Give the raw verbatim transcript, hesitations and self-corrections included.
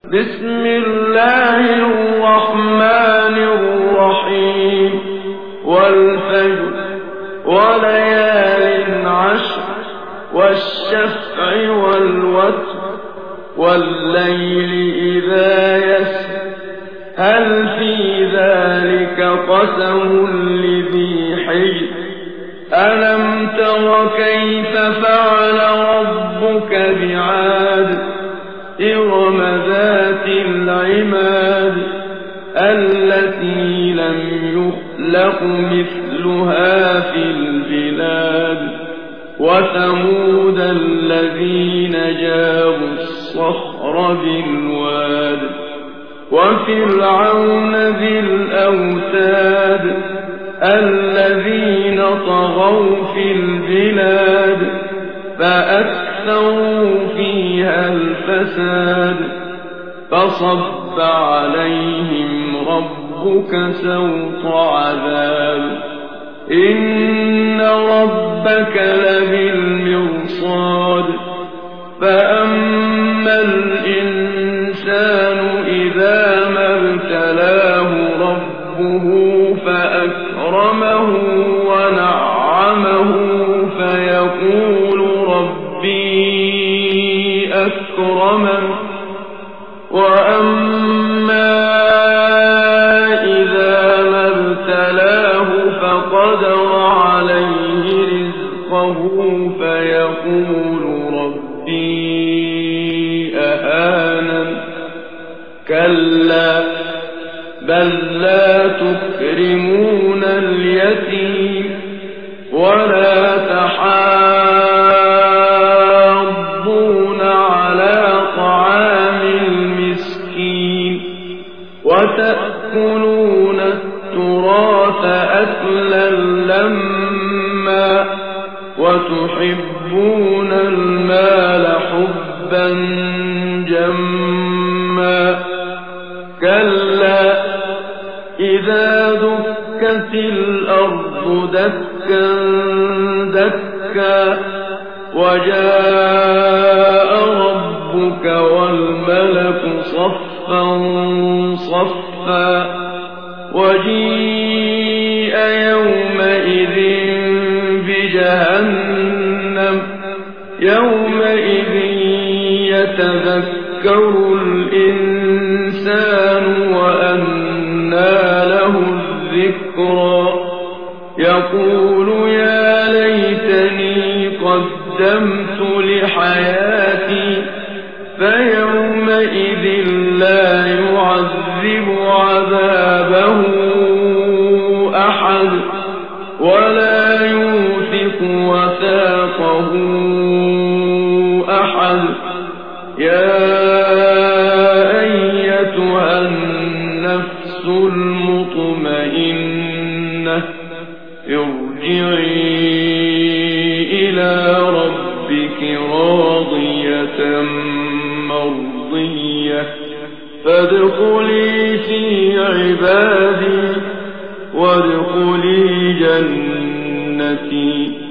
بسم الله الرحمن الرحيم والفجر وليال عشر والشفع والوتر والليل إذا يسر هل في ذلك قسم لذي حجر ألم تر كيف فعل ربك بعاد إرم ذات العماد التي لم يخلق مثلها في البلاد وثمود الذين جابوا الصخر بالواد وفرعون ذي الأوتاد الذين طغوا في البلاد فأكثروا فيها الفساد فصب عليهم ربك سوط عذاب إن ربك لبالمرصاد فأما الإنسان إذا ما ابتلاه ربه فأكرمه ونعمه فيقول ربي أكرمن وأما إذا ما ابتلاه فقدر عليه رزقه فيقول ربي أهانن كلا بل لا تكرمون اليتيم ولا تحاضون على طعام المسكين وتأكلون التراث أكلا لما وتحبون المال حبا جما كلا إذا دكت الأرض دكا دكا وجاء ربك والملك صفا صفا وجيء يومئذ بجهنم يومئذ يتذكر الإنسان وأنى له الذكرى يقول يا ليتني قدمت لحياتي فيومئذ لا يعذب عذابه أحد ولا يوثق وثاقه أحد يا أيتها النفس المطمئنة ارجعي إلى ربك راضية مرضية فادخلي في عبادي وادخلي جنتي